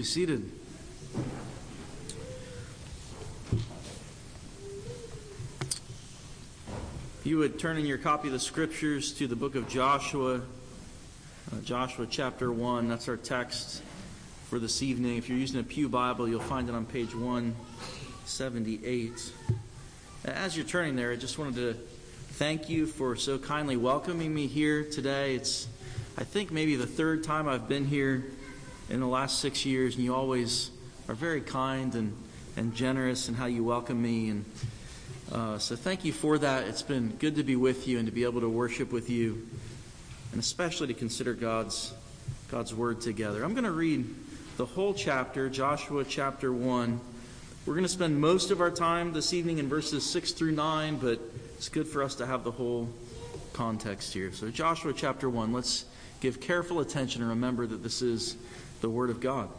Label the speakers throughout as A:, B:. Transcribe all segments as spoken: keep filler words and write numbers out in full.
A: seated. If you would turn in your copy of the Scriptures to the book of Joshua, uh, Joshua chapter one. That's our text for this evening. If you're using a Pew Bible, you'll find it on page one seventy-eight. As you're turning there, I just wanted to thank you for so kindly welcoming me here today. It's, I think, maybe the third time I've been here in the last six years, and you always are very kind and, and generous in how you welcome me. And uh, so thank you for that. It's been good to be with you and to be able to worship with you, and especially to consider God's God's Word together. I'm going to read the whole chapter, Joshua chapter one. We're going to spend most of our time this evening in verses six through nine, but it's good for us to have the whole context here. So Joshua chapter one, let's give careful attention and remember that this is the Word of God.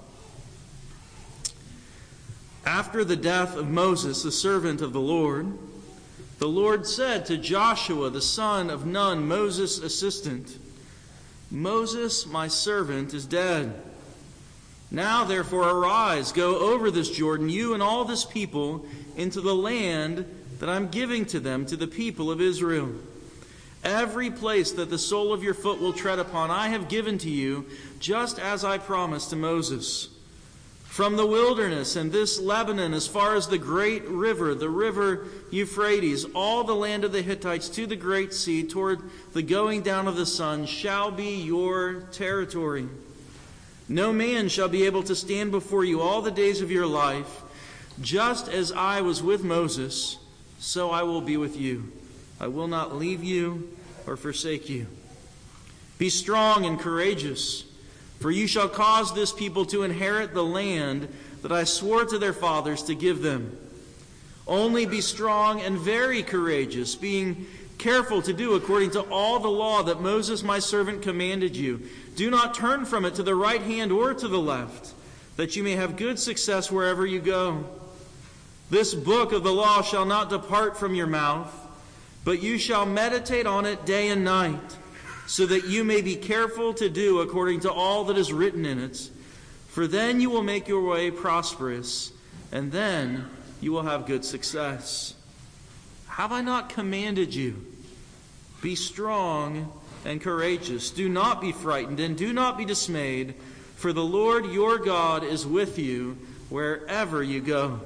A: After the death of Moses, the servant of the Lord, the Lord said to Joshua, the son of Nun, Moses' assistant, "Moses, my servant, is dead. Now, therefore, arise, go over this Jordan, you and all this people, into the land that I'm giving to them, to the people of Israel. Every place that the sole of your foot will tread upon, I have given to you, just as I promised to Moses. From the wilderness and this Lebanon, as far as the great river, the river Euphrates, all the land of the Hittites to the great sea, toward the going down of the sun, shall be your territory. No man shall be able to stand before you all the days of your life. Just as I was with Moses, so I will be with you. I will not leave you or forsake you. Be strong and courageous, for you shall cause this people to inherit the land that I swore to their fathers to give them. Only be strong and very courageous, being careful to do according to all the law that Moses my servant commanded you. Do not turn from it to the right hand or to the left, that you may have good success wherever you go. This book of the law shall not depart from your mouth, but you shall meditate on it day and night, so that you may be careful to do according to all that is written in it. For then you will make your way prosperous, and then you will have good success. Have I not commanded you? Be strong and courageous. Do not be frightened, and do not be dismayed, for the Lord your God is with you wherever you go."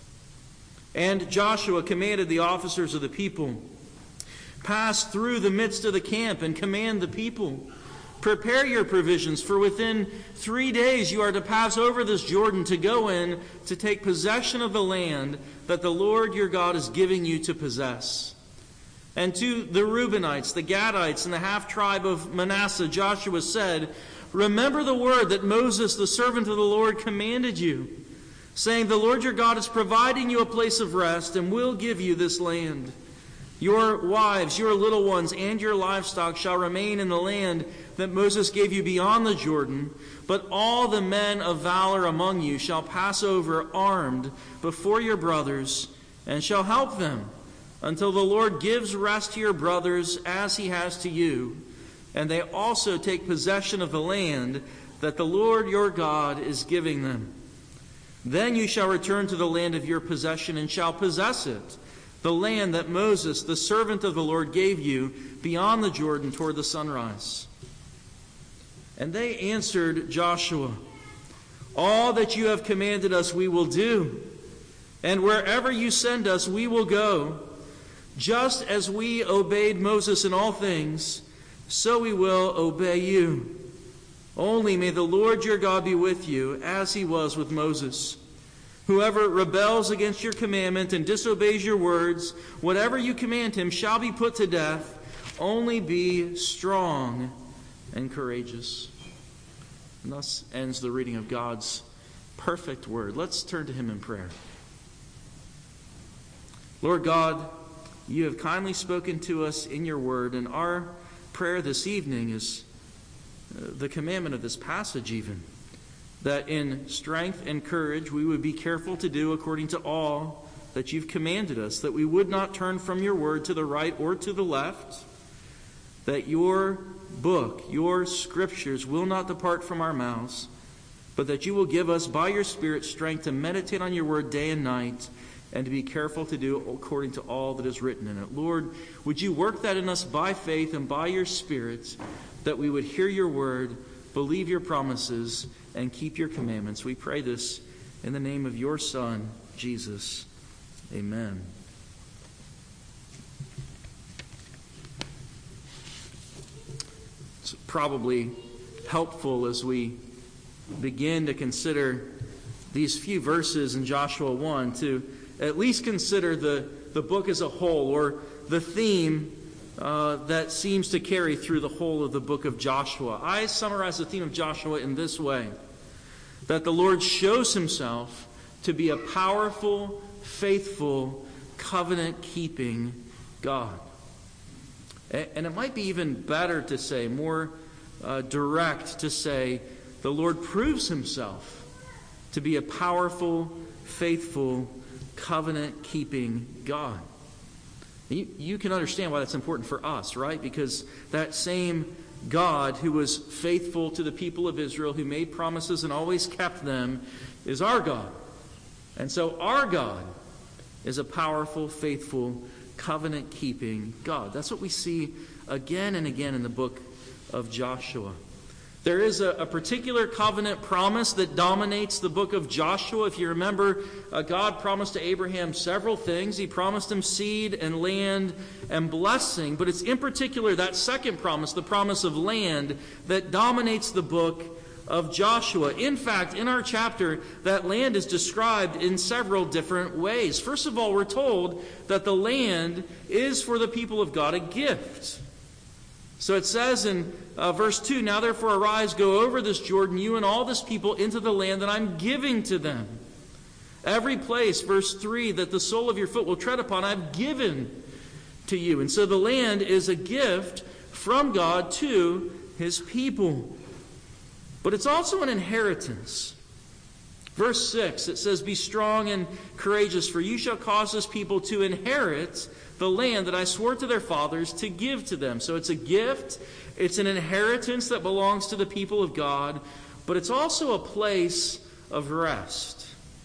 A: And Joshua commanded the officers of the people, "Pass through the midst of the camp and command the people. Prepare your provisions, for within three days you are to pass over this Jordan to go in to take possession of the land that the Lord your God is giving you to possess." And to the Reubenites, the Gadites, and the half-tribe of Manasseh, Joshua said, "Remember the word that Moses, the servant of the Lord, commanded you, saying, 'The Lord your God is providing you a place of rest and will give you this land. Your wives, your little ones, and your livestock shall remain in the land that Moses gave you beyond the Jordan, but all the men of valor among you shall pass over armed before your brothers and shall help them until the Lord gives rest to your brothers as he has to you, and they also take possession of the land that the Lord your God is giving them. Then you shall return to the land of your possession and shall possess it, the land that Moses, the servant of the Lord, gave you beyond the Jordan toward the sunrise." And they answered Joshua, "All that you have commanded us we will do, and wherever you send us we will go. Just as we obeyed Moses in all things, so we will obey you. Only may the Lord your God be with you, as he was with Moses. Whoever rebels against your commandment and disobeys your words, whatever you command him shall be put to death. Only be strong and courageous." And thus ends the reading of God's perfect word. Let's turn to him in prayer. Lord God, you have kindly spoken to us in your word, and our prayer this evening is the commandment of this passage even, that in strength and courage we would be careful to do according to all that you've commanded us, that we would not turn from your word to the right or to the left, that your book, your scriptures will not depart from our mouths, but that you will give us by your Spirit strength to meditate on your word day and night, and to be careful to do according to all that is written in it. Lord, would you work that in us by faith and by your Spirit, that we would hear your word, believe your promises, and keep your commandments. We pray this in the name of your Son, Jesus. Amen. It's probably helpful as we begin to consider these few verses in Joshua one to at least consider the, the book as a whole, or the theme uh, that seems to carry through the whole of the book of Joshua. I summarize the theme of Joshua in this way: that the Lord shows himself to be a powerful, faithful, covenant-keeping God. And it might be even better to say, more uh, direct to say, the Lord proves himself to be a powerful, faithful, covenant-keeping God. You, you can understand why that's important for us, right? Because that same God who was faithful to the people of Israel, who made promises and always kept them, is our God. And so our God is a powerful, faithful, covenant-keeping God. That's what we see again and again in the book of Joshua. There is a, a particular covenant promise that dominates the book of Joshua. If you remember, uh, God promised to Abraham several things. He promised him seed and land and blessing. But it's in particular that second promise, the promise of land, that dominates the book of Joshua. In fact, in our chapter, that land is described in several different ways. First of all, we're told that the land is for the people of God a gift. So it says in uh, verse two, "Now therefore arise, go over this Jordan, you and all this people, into the land that I'm giving to them. Every place," verse three, "that the sole of your foot will tread upon, I've given to you." And so the land is a gift from God to his people. But it's also an inheritance. Verse six, it says, "Be strong and courageous, for you shall cause this people to inherit the land that I swore to their fathers to give to them." So it's a gift, it's an inheritance that belongs to the people of God, but it's also a place of rest.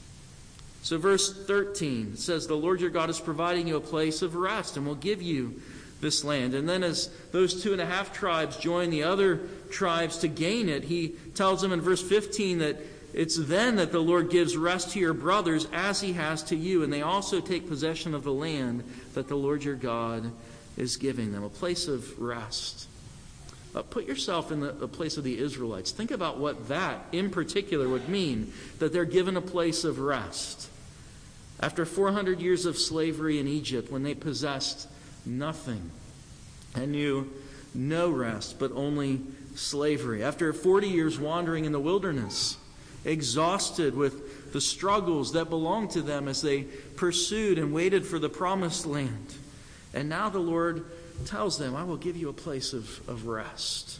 A: So verse thirteen says, "The Lord your God is providing you a place of rest and will give you this land." And then as those two and a half tribes join the other tribes to gain it, he tells them in verse fifteen that it's then that the Lord gives rest to your brothers as he has to you, and they also take possession of the land that the Lord your God is giving them, a place of rest. Uh, put yourself in the, the place of the Israelites. Think about what that in particular would mean, that they're given a place of rest. After four hundred years of slavery in Egypt, when they possessed nothing and knew no rest but only slavery. After forty years wandering in the wilderness, exhausted with the struggles that belonged to them as they pursued and waited for the promised land. And now the Lord tells them, "I will give you a place of, of rest."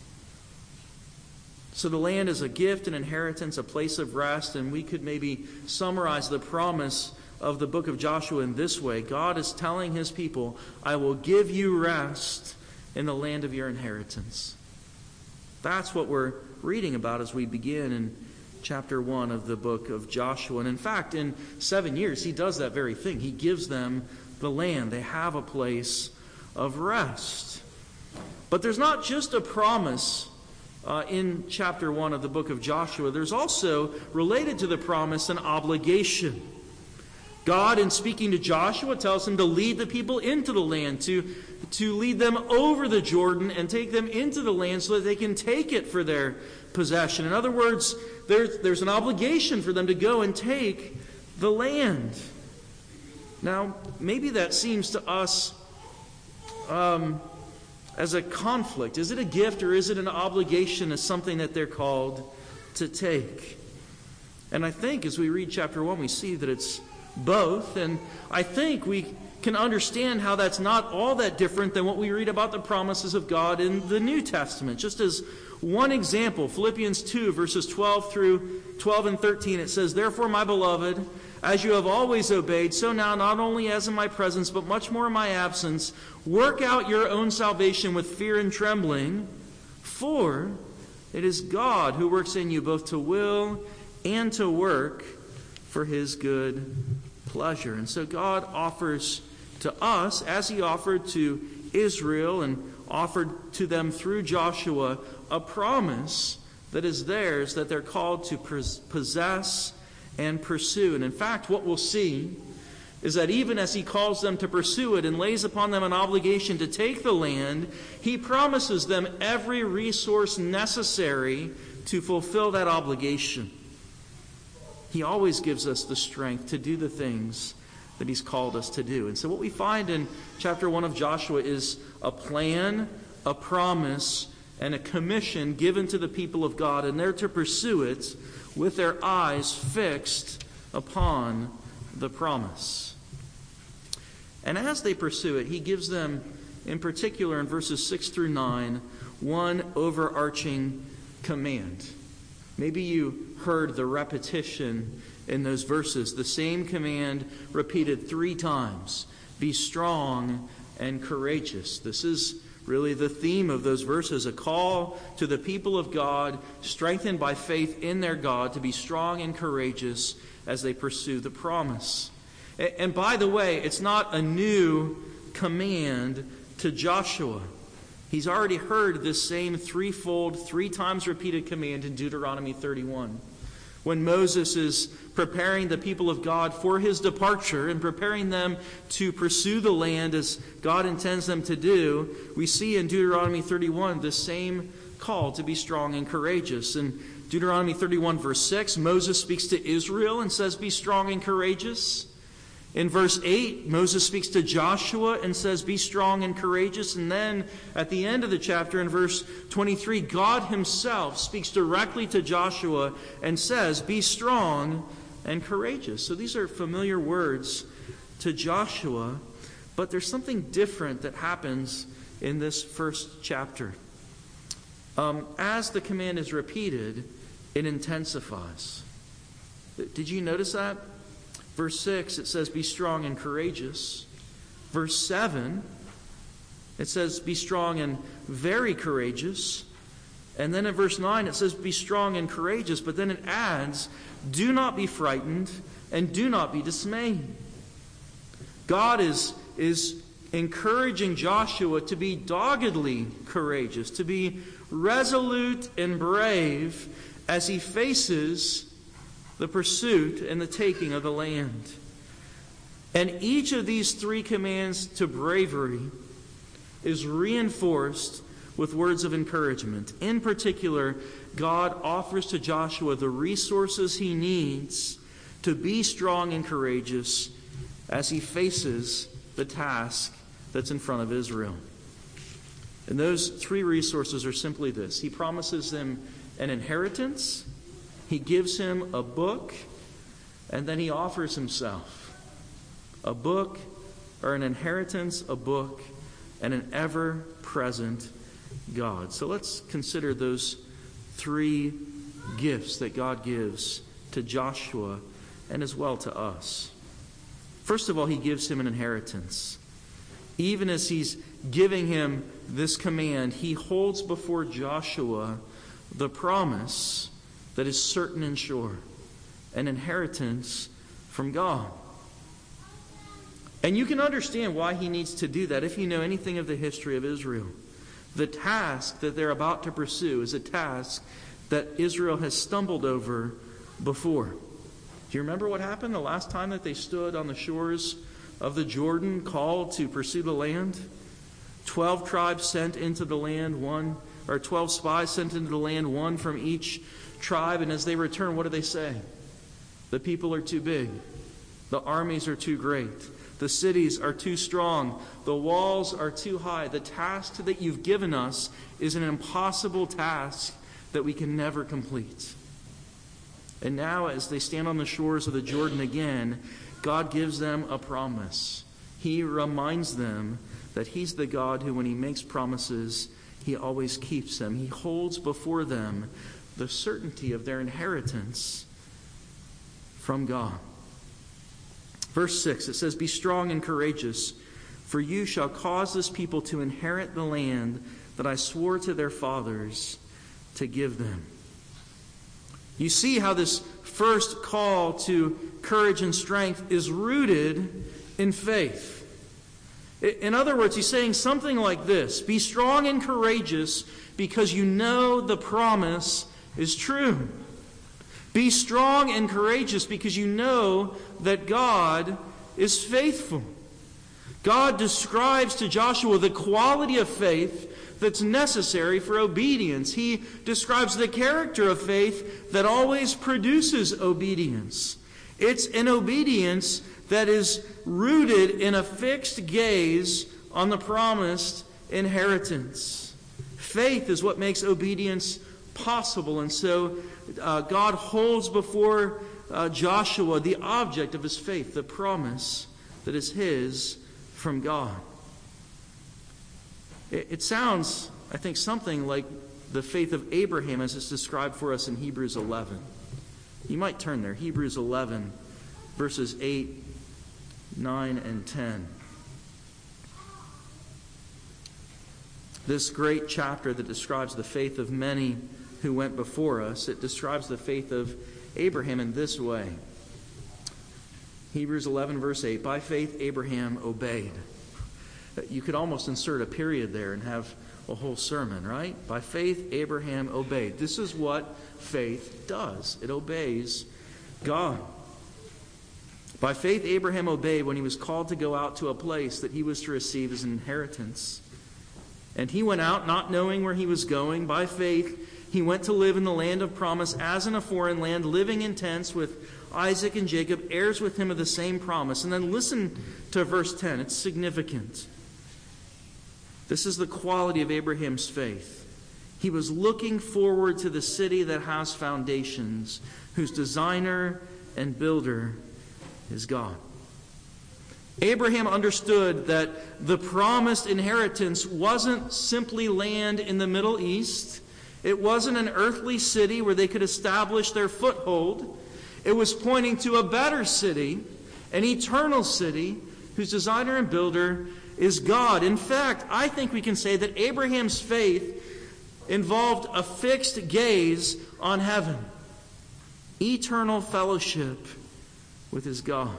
A: So the land is a gift, an inheritance, a place of rest, and we could maybe summarize the promise of the book of Joshua in this way. God is telling his people, "I will give you rest in the land of your inheritance." That's what we're reading about as we begin in chapter one of the book of Joshua. And in fact, in seven years, he does that very thing. He gives them the land. They have a place of rest. But there's not just a promise uh, in chapter one of the book of Joshua. There's also, related to the promise, an obligation. God, in speaking to Joshua, tells him to lead the people into the land, to, to lead them over the Jordan and take them into the land so that they can take it for their possession. In other words, there's, there's an obligation for them to go and take the land. Now, maybe that seems to us um, as a conflict. Is it a gift or is it an obligation as something that they're called to take? And I think as we read chapter one, we see that it's both. And I think we can understand how that's not all that different than what we read about the promises of God in the New Testament. Just as one example, Philippians two, verses twelve through twelve and thirteen, it says, "Therefore, my beloved, as you have always obeyed, so now, not only as in my presence, but much more in my absence, work out your own salvation with fear and trembling, for It is God who works in you both to will and to work for his good pleasure. And so God offers to us, as he offered to Israel and offered to them through Joshua, a promise that is theirs, that they're called to possess and pursue. And in fact, what we'll see is that even as he calls them to pursue it and lays upon them an obligation to take the land, he promises them every resource necessary to fulfill that obligation. He always gives us the strength to do the things that he's called us to do. And so what we find in chapter one of Joshua is a plan, a promise, and a commission given to the people of God, and they're to pursue it with their eyes fixed upon the promise. And as they pursue it, he gives them, in particular in verses six through nine, one overarching command. Maybe you heard the repetition in those verses, the same command repeated three times: be strong and courageous. This is really the theme of those verses, a call to the people of God, strengthened by faith in their God, to be strong and courageous as they pursue the promise. And by the way, it's not a new command to Joshua. He's already heard this same threefold, three times repeated command in Deuteronomy thirty-one. When Moses is preparing the people of God for his departure and preparing them to pursue the land as God intends them to do, we see in Deuteronomy thirty-one the same call to be strong and courageous. In Deuteronomy thirty-one verse six, Moses speaks to Israel and says, be strong and courageous. In verse eight, Moses speaks to Joshua and says, be strong and courageous. And then at the end of the chapter, in verse twenty-three, God himself speaks directly to Joshua and says, be strong and courageous. So these are familiar words to Joshua, but there's something different that happens in this first chapter. Um, as the command is repeated, it intensifies. Did you notice that? Verse six, it says, be strong and courageous. Verse seven, it says, be strong and very courageous. And then in verse nine, it says, be strong and courageous. But then it adds, do not be frightened and do not be dismayed. God is, is encouraging Joshua to be doggedly courageous, to be resolute and brave as he faces the pursuit and the taking of the land. And each of these three commands to bravery is reinforced with words of encouragement. In particular, God offers to Joshua the resources he needs to be strong and courageous as he faces the task that's in front of Israel. And those three resources are simply this: he promises them an inheritance, he gives him a book, and then he offers himself. A book, or an inheritance, a book, and an ever-present God. So let's consider those three gifts that God gives to Joshua and as well to us. First of all, he gives him an inheritance. Even as he's giving him this command, he holds before Joshua the promise that is certain and sure, an inheritance from God. And you can understand why he needs to do that if you know anything of the history of Israel. The task that they're about to pursue is a task that Israel has stumbled over before. Do you remember what happened the last time that they stood on the shores of the Jordan, called to pursue the land? Twelve tribes sent into the land, one, or twelve spies sent into the land, one from each tribe. And as they return, what do they say? The people are too big. The armies are too great. The cities are too strong. The walls are too high. The task that you've given us is an impossible task that we can never complete. And now, as they stand on the shores of the Jordan again, God gives them a promise. He reminds them that he's the God who, when he makes promises, he always keeps them. He holds before them the certainty of their inheritance from God. Verse six, it says, be strong and courageous, for you shall cause this people to inherit the land that I swore to their fathers to give them. You see how this first call to courage and strength is rooted in faith. In other words, he's saying something like this: be strong and courageous because you know the promise is true. Be strong and courageous because you know that God is faithful. God describes to Joshua the quality of faith that's necessary for obedience. He describes the character of faith that always produces obedience. It's an obedience that is rooted in a fixed gaze on the promised inheritance. Faith is what makes obedience possible. And so uh, God holds before uh, Joshua the object of his faith, the promise that is his from God. It, it sounds, I think, something like the faith of Abraham as it's described for us in Hebrews eleven. You might turn there. Hebrews eleven, verses eight, nine, and ten. This great chapter that describes the faith of many who went before us, it describes the faith of Abraham in this way. Hebrews eleven, verse eight, by faith Abraham obeyed. You could almost insert a period there and have a whole sermon, right? By faith Abraham obeyed. This is what faith does. It obeys God. By faith Abraham obeyed when he was called to go out to a place that he was to receive as an inheritance. And he went out not knowing where he was going. By faith he went to live in the land of promise as in a foreign land, living in tents with Isaac and Jacob, heirs with him of the same promise. And then listen to verse ten. It's significant. This is the quality of Abraham's faith. He was looking forward to the city that has foundations, whose designer and builder is God. Abraham understood that the promised inheritance wasn't simply land in the Middle East. It wasn't an earthly city where they could establish their foothold. It was pointing to a better city, an eternal city, whose designer and builder is God. In fact, I think we can say that Abraham's faith involved a fixed gaze on heaven, eternal fellowship with his God.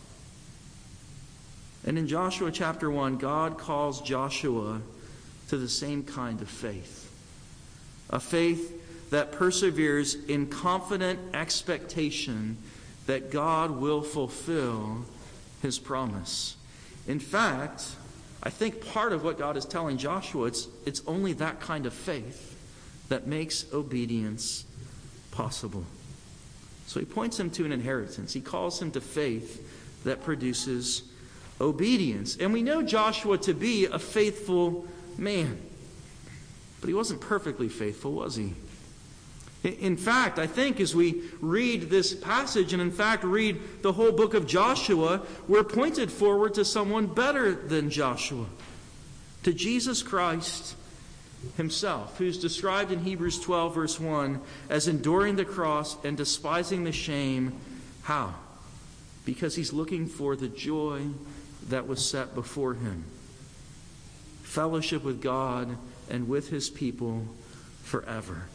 A: And in Joshua chapter one, God calls Joshua to the same kind of faith. A faith that perseveres in confident expectation that God will fulfill his promise. In fact, I think part of what God is telling Joshua, it's, it's only that kind of faith that makes obedience possible. So he points him to an inheritance. He calls him to faith that produces obedience. And we know Joshua to be a faithful man. But he wasn't perfectly faithful, was he? In fact, I think as we read this passage, and in fact read the whole book of Joshua, we're pointed forward to someone better than Joshua, to Jesus Christ himself, who's described in Hebrews twelve, verse one, as enduring the cross and despising the shame. How? Because he's looking for the joy that was set before him. Fellowship with God and with his people forever.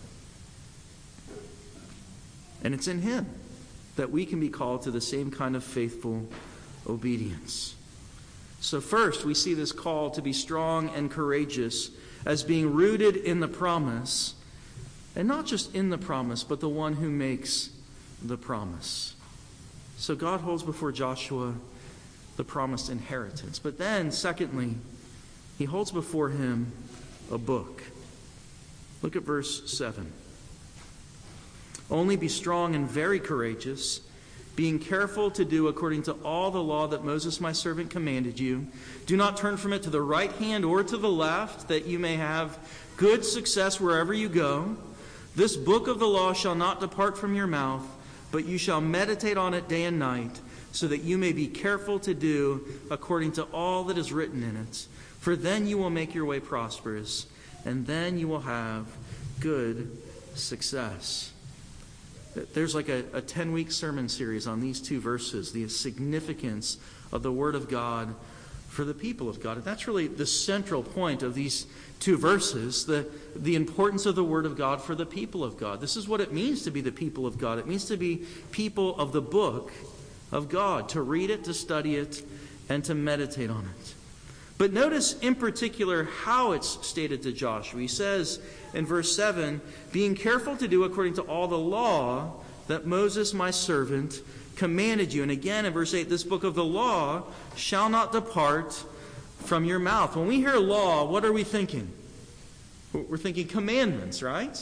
A: And it's in him that we can be called to the same kind of faithful obedience. So first, we see this call to be strong and courageous as being rooted in the promise, and not just in the promise, but the one who makes the promise. So God holds before Joshua the promised inheritance. But then, secondly, he holds before him a book. Look at verse seven. Only be strong and very courageous, being careful to do according to all the law that Moses my servant commanded you. Do not turn from it to the right hand or to the left, that you may have good success wherever you go. This book of the law shall not depart from your mouth, but you shall meditate on it day and night, so that you may be careful to do according to all that is written in it. For then you will make your way prosperous, and then you will have good success. There's like a, a ten-week sermon series on these two verses, the significance of the Word of God for the people of God. And that's really the central point of these two verses, the, the importance of the Word of God for the people of God. This is what it means to be the people of God. It means to be people of the book of God, to read it, to study it, and to meditate on it. But notice in particular how it's stated to Joshua. He says in verse seven, being careful to do according to all the law that Moses my servant commanded you. And again in verse eight, this book of the law shall not depart from your mouth. When we hear law, what are we thinking? We're thinking commandments, right?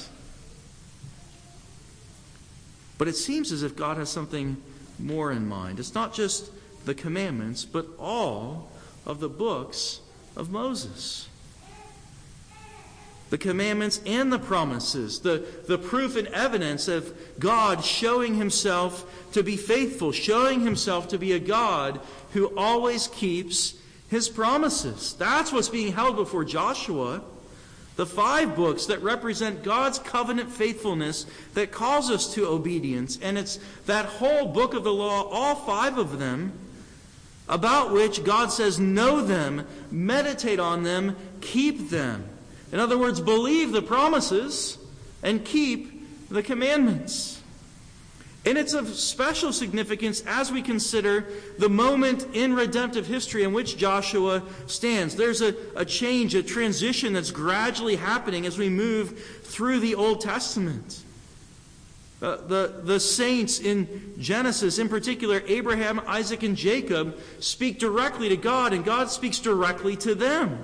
A: But it seems as if God has something more in mind. It's not just the commandments, but all of the books of Moses. The commandments and the promises, the, the proof and evidence of God showing himself to be faithful, showing himself to be a God who always keeps his promises. That's what's being held before Joshua. The five books that represent God's covenant faithfulness that calls us to obedience. And it's that whole book of the law, all five of them, about which God says, know them, meditate on them, keep them. In other words, believe the promises and keep the commandments. And it's of special significance as we consider the moment in redemptive history in which Joshua stands. There's a, a change, a transition that's gradually happening as we move through the Old Testament. Uh, the, the saints in Genesis, in particular Abraham, Isaac, and Jacob, speak directly to God, and God speaks directly to them.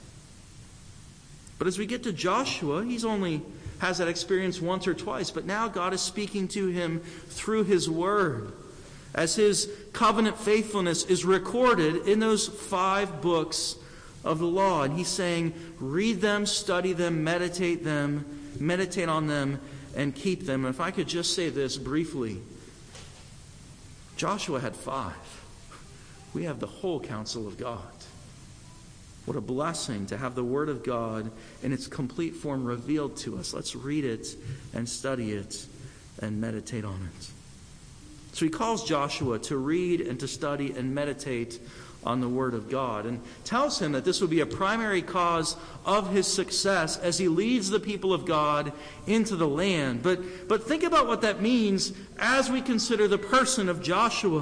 A: But as we get to Joshua, he's only has that experience once or twice, but now God is speaking to him through his word, as his covenant faithfulness is recorded in those five books of the law. And he's saying, read them, study them, meditate them, meditate on them, and keep them. And if I could just say this briefly, Joshua had five. We have the whole counsel of God. What a blessing to have the Word of God in its complete form revealed to us. Let's read it and study it and meditate on it. So he calls Joshua to read and to study and meditate on the Word of God, and tells him that this will be a primary cause of his success as he leads the people of God into the land. But, but think about what that means as we consider the person of Joshua.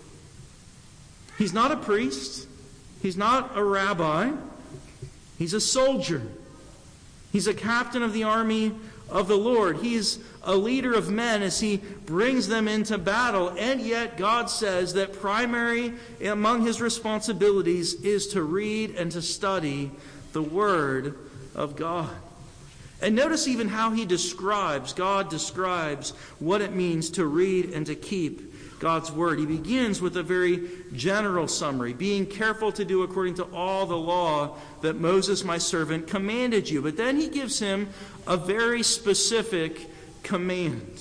A: He's not a priest. He's not a rabbi. He's a soldier. He's a captain of the army of the Lord. He's a leader of men as he brings them into battle. And yet God says that primary among his responsibilities is to read and to study the Word of God. And notice even how he describes, God describes what it means to read and to keep God's Word. He begins with a very general summary, being careful to do according to all the law that Moses, my servant, commanded you. But then he gives him a very specific command.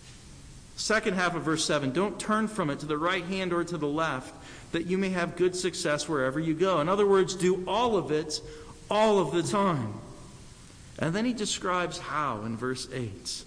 A: Second half of verse seven, don't turn from it to the right hand or to the left, that you may have good success wherever you go. In other words, do all of it all of the time. And then he describes how in verse eight.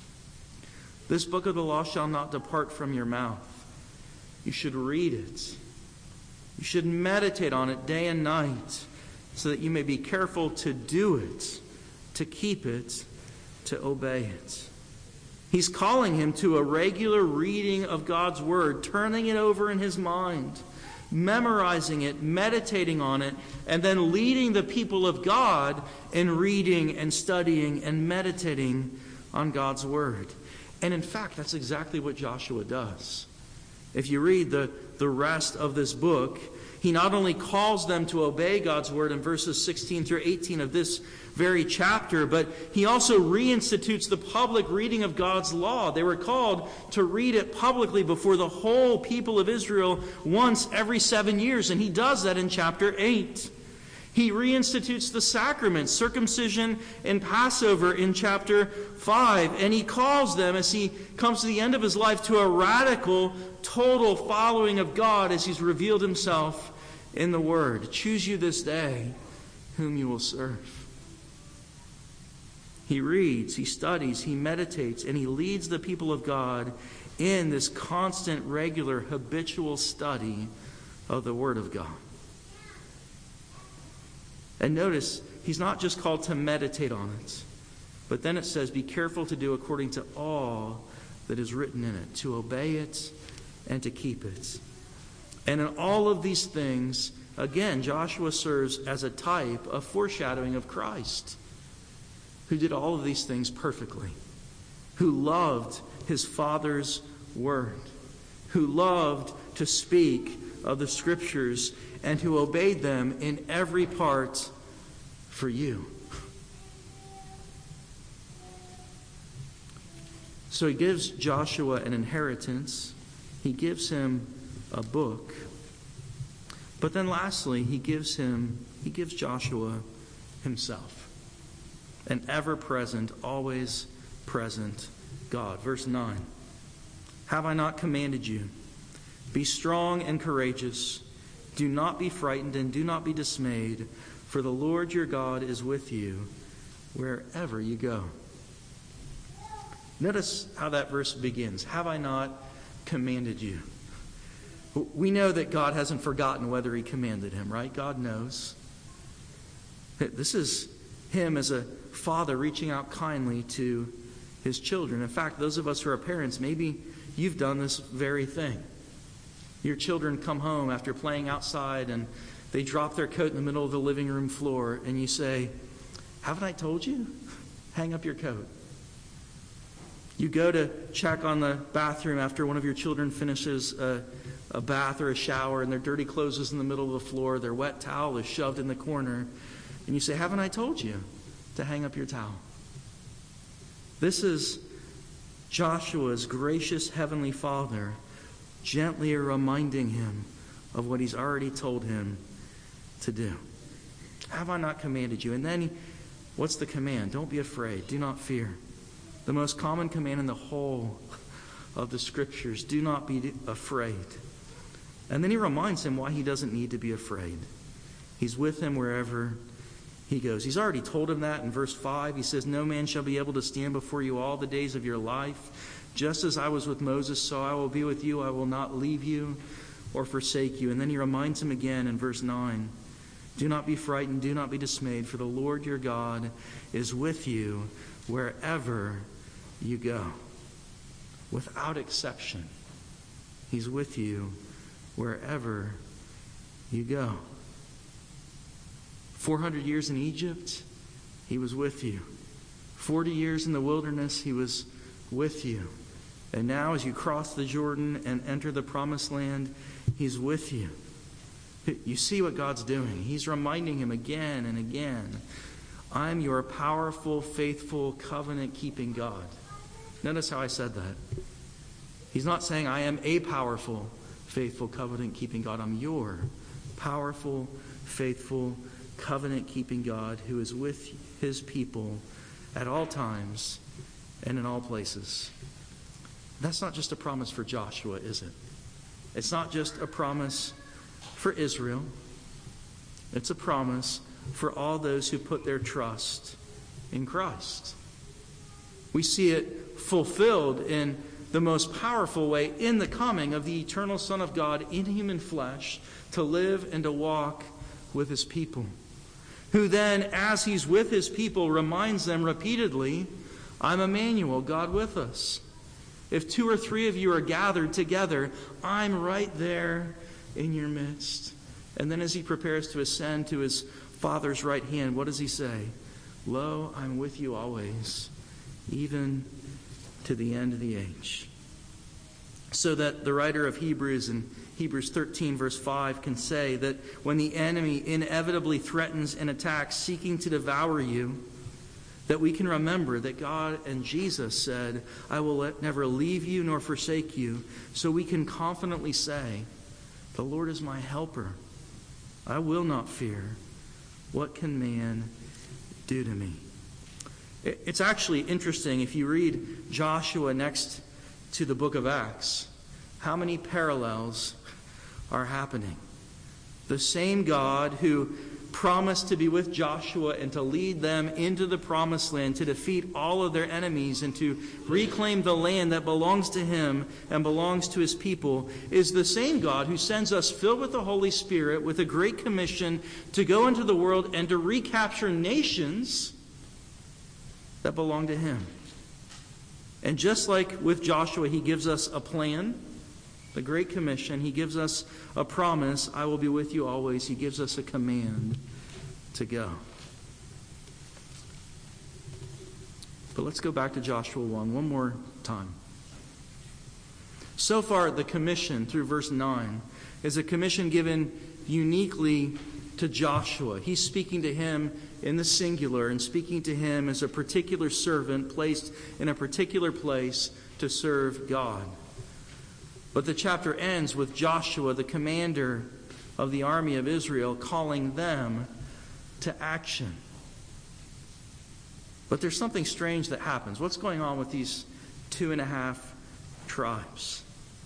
A: This book of the law shall not depart from your mouth. You should read it. You should meditate on it day and night, so that you may be careful to do it, to keep it, to obey it. He's calling him to a regular reading of God's Word, turning it over in his mind, memorizing it, meditating on it, and then leading the people of God in reading and studying and meditating on God's Word. And in fact, that's exactly what Joshua does. If you read the, the rest of this book, he not only calls them to obey God's Word in verses sixteen through eighteen of this very chapter, but he also reinstitutes the public reading of God's law. They were called to read it publicly before the whole people of Israel once every seven years, and he does that in chapter eight. He reinstitutes the sacraments, circumcision and Passover in chapter five. And he calls them, as he comes to the end of his life, to a radical, total following of God as he's revealed himself in the Word. Choose you this day whom you will serve. He reads, he studies, he meditates, and he leads the people of God in this constant, regular, habitual study of the Word of God. And notice, he's not just called to meditate on it, but then it says, be careful to do according to all that is written in it, to obey it and to keep it. And in all of these things, again, Joshua serves as a type, a foreshadowing of Christ, who did all of these things perfectly, who loved his Father's word, who loved to speak of the Scriptures, and who obeyed them in every part for you. So he gives Joshua an inheritance. He gives him a book. But then lastly, he gives him, he gives Joshua himself. An ever-present, always present God. Verse nine. Have I not commanded you? Be strong and courageous. Do not be frightened and do not be dismayed, for the Lord your God is with you wherever you go. Notice how that verse begins. Have I not commanded you? We know that God hasn't forgotten whether he commanded him, right? God knows. This is him as a father reaching out kindly to his children. In fact, those of us who are parents, maybe you've done this very thing. Your children come home after playing outside and they drop their coat in the middle of the living room floor and you say, haven't I told you? Hang up your coat. You go to check on the bathroom after one of your children finishes a, a bath or a shower and their dirty clothes is in the middle of the floor, their wet towel is shoved in the corner, and you say, haven't I told you to hang up your towel? This is Joshua's gracious heavenly Father gently reminding him of what he's already told him to do. Have I not commanded you? And then, what's the command? Don't be afraid. Do not fear. The most common command in the whole of the Scriptures. Do not be afraid. And then he reminds him why he doesn't need to be afraid. He's with him wherever he goes. He's already told him that in verse five. He says, no man shall be able to stand before you all the days of your life. Just as I was with Moses, so I will be with you. I will not leave you or forsake you. And then he reminds him again in verse nine. Do not be frightened. Do not be dismayed. For the Lord your God is with you wherever you go. Without exception, he's with you wherever you go. four hundred years in Egypt, he was with you. forty years in the wilderness, he was with you. And now as you cross the Jordan and enter the promised land, he's with you. You see what God's doing. He's reminding him again and again, I'm your powerful, faithful, covenant-keeping God. Notice how I said that. He's not saying I am a powerful, faithful, covenant-keeping God. I'm your powerful, faithful, covenant-keeping God who is with his people at all times and in all places. That's not just a promise for Joshua, is it? It's not just a promise for Israel. It's a promise for all those who put their trust in Christ. We see it fulfilled in the most powerful way in the coming of the eternal Son of God in human flesh to live and to walk with his people. Who then, as he's with his people, reminds them repeatedly, I'm Emmanuel, God with us. If two or three of you are gathered together, I'm right there in your midst. And then as he prepares to ascend to his Father's right hand, what does he say? Lo, I'm with you always, even to the end of the age. So that the writer of Hebrews in Hebrews thirteen verse five can say that when the enemy inevitably threatens and attacks, seeking to devour you, that we can remember that God and Jesus said, I will never leave you nor forsake you. So we can confidently say, the Lord is my helper. I will not fear. What can man do to me? It's actually interesting if you read Joshua next to the book of Acts, how many parallels are happening. The same God who promised to be with Joshua and to lead them into the promised land, to defeat all of their enemies and to reclaim the land that belongs to him and belongs to his people, is the same God who sends us filled with the Holy Spirit with a great commission to go into the world and to recapture nations that belong to him. And just like with Joshua, he gives us a plan, the Great Commission. He gives us a promise, I will be with you always. He gives us a command to go. But let's go back to Joshua one one more time. So far, the commission through verse nine is a commission given uniquely to Joshua. He's speaking to him in the singular and speaking to him as a particular servant placed in a particular place to serve God. But the chapter ends with Joshua, the commander of the army of Israel, calling them to action. But there's something strange that happens. What's going on with these two and a half tribes?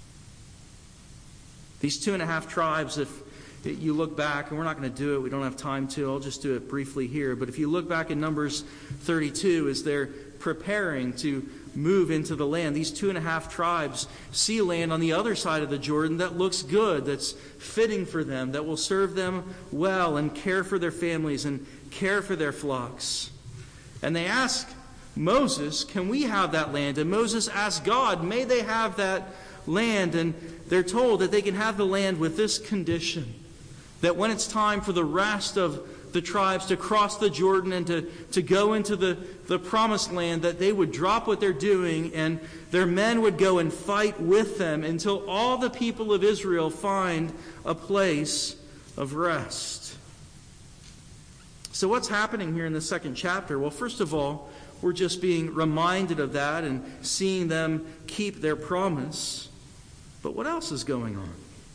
A: These two and a half tribes, if you look back, and we're not going to do it, we don't have time to, I'll just do it briefly here. But if you look back in Numbers thirty-two, as they're preparing to move into the land, these two and a half tribes see land on the other side of the Jordan that looks good, that's fitting for them, that will serve them well and care for their families and care for their flocks. And they ask Moses, can we have that land? And Moses asks God, may they have that land? And they're told that they can have the land with this condition, that when it's time for the rest of the tribes to cross the Jordan and to, to go into the, the promised land, that they would drop what they're doing and their men would go and fight with them until all the people of Israel find a place of rest. So what's happening here in the second chapter? Well, first of all, we're just being reminded of that and seeing them keep their promise. But what else is going on?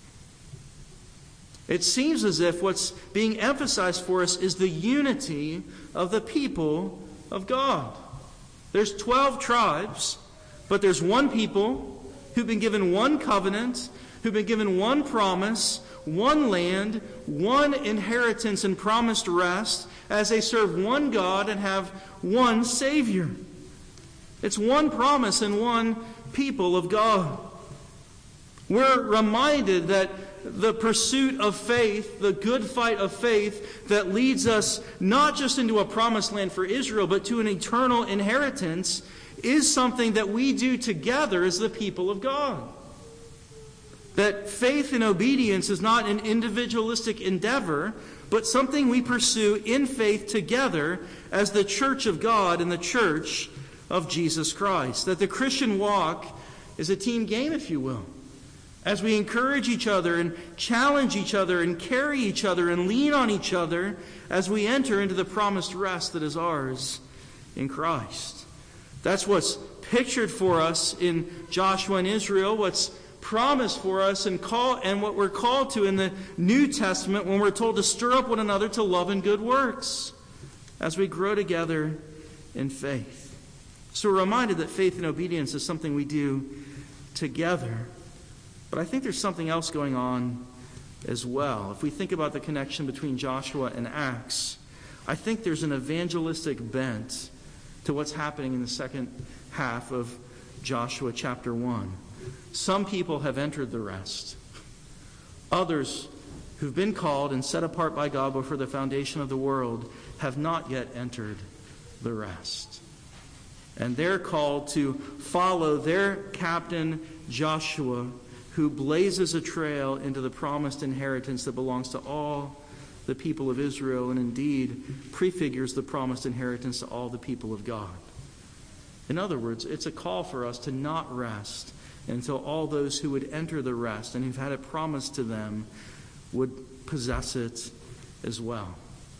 A: It seems as if what's being emphasized for us is the unity of the people of God. There's twelve tribes, but there's one people who've been given one covenant, who've been given one promise, one land, one inheritance and promised rest, as they serve one God and have one Savior. It's one promise and one people of God. We're reminded that the pursuit of faith, the good fight of faith that leads us not just into a promised land for Israel, but to an eternal inheritance, is something that we do together as the people of God. That faith and obedience is not an individualistic endeavor, but something we pursue in faith together as the church of God and the church of Jesus Christ. That the Christian walk is a team game, if you will. As we encourage each other and challenge each other and carry each other and lean on each other as we enter into the promised rest that is ours in Christ. That's what's pictured for us in Joshua and Israel, what's promised for us and call and what we're called to in the New Testament when we're told to stir up one another to love and good works as we grow together in faith. So we're reminded that faith and obedience is something we do together. But I think there's something else going on as well. If we think about the connection between Joshua and Acts, I think there's an evangelistic bent to what's happening in the second half of Joshua chapter one. Some people have entered the rest. Others who've been called and set apart by God before the foundation of the world have not yet entered the rest. And they're called to follow their captain Joshua, who blazes a trail into the promised inheritance that belongs to all the people of Israel, and indeed prefigures the promised inheritance to all the people of God. In other words, it's a call for us to not rest until all those who would enter the rest and who've had it promised to them would possess it as well.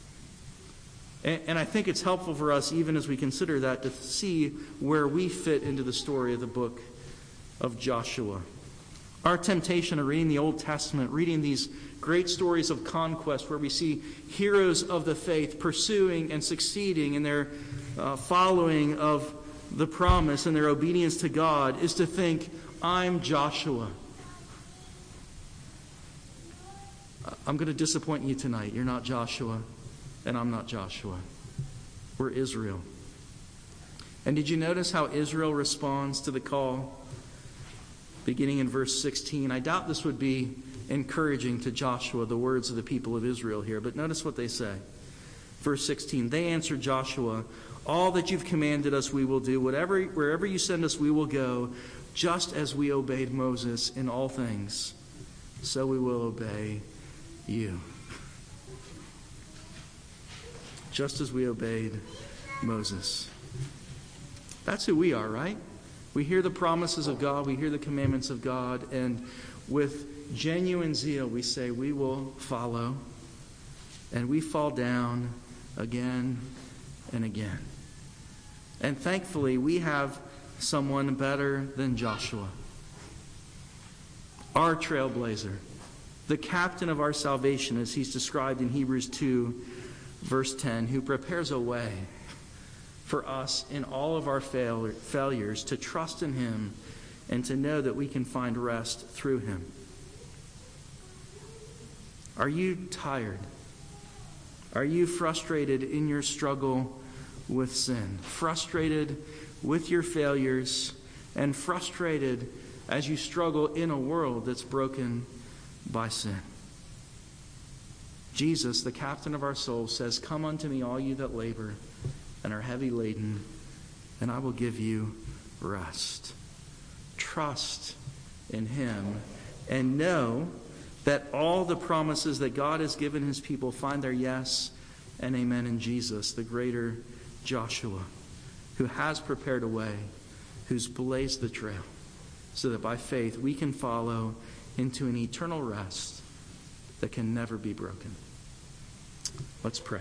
A: And, and I think it's helpful for us, even as we consider that, to see where we fit into the story of the book of Joshua. Our temptation of reading the Old Testament, reading these great stories of conquest where we see heroes of the faith pursuing and succeeding in their uh, following of the promise and their obedience to God, is to think, I'm Joshua. I'm going to disappoint you tonight. You're not Joshua. and I'm not Joshua. We're Israel. And did you notice how Israel responds to the call? Beginning in verse sixteen. I doubt this would be encouraging to Joshua, the words of the people of Israel here, but notice what they say. Verse sixteen, they answered Joshua, all that you've commanded us we will do. Whatever, wherever you send us we will go, just as we obeyed Moses in all things, so we will obey you. Just as we obeyed Moses. That's who we are, right? We hear the promises of God, we hear the commandments of God, and with genuine zeal we say we will follow, and we fall down again and again. And thankfully we have someone better than Joshua, our trailblazer, the captain of our salvation, as he's described in Hebrews two, verse ten, who prepares a way for us in all of our fail- failures to trust in him and to know that we can find rest through him. Are you tired? Are you frustrated in your struggle with sin? Frustrated with your failures and frustrated as you struggle in a world that's broken by sin? Jesus, the captain of our souls, says, come unto me, all you that labor and are heavy laden, and I will give you rest. Trust in him and know that all the promises that God has given his people find their yes and amen in Jesus, the greater Joshua, who has prepared a way, who's blazed the trail, so that by faith we can follow into an eternal rest that can never be broken. Let's pray.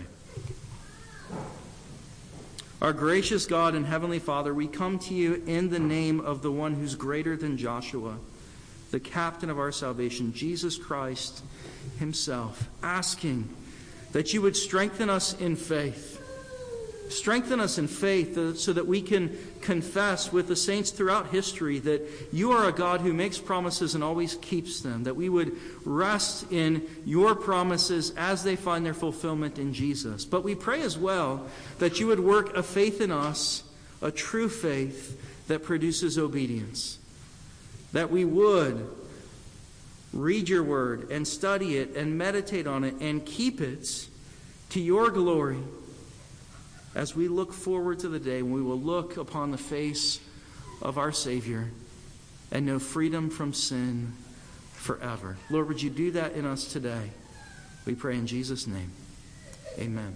A: Our gracious God and Heavenly Father, we come to you in the name of the one who's greater than Joshua, the captain of our salvation, Jesus Christ himself, asking that you would strengthen us in faith. Strengthen us in faith so that we can confess with the saints throughout history that you are a God who makes promises and always keeps them, that we would rest in your promises as they find their fulfillment in Jesus. But we pray as well that you would work a faith in us, a true faith that produces obedience, that we would read your word and study it and meditate on it and keep it to your glory, as we look forward to the day when we will look upon the face of our Savior and know freedom from sin forever. Lord, would you do that in us today? We pray in Jesus' name. Amen.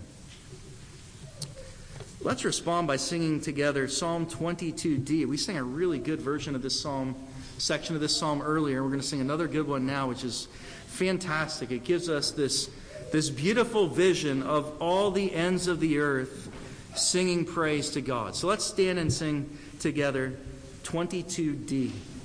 A: Let's respond by singing together Psalm twenty-two D. We sang a really good version of this psalm, section of this psalm earlier. We're going to sing another good one now, which is fantastic. It gives us this, this beautiful vision of all the ends of the earth singing praise to God. So let's stand and sing together twenty-two D.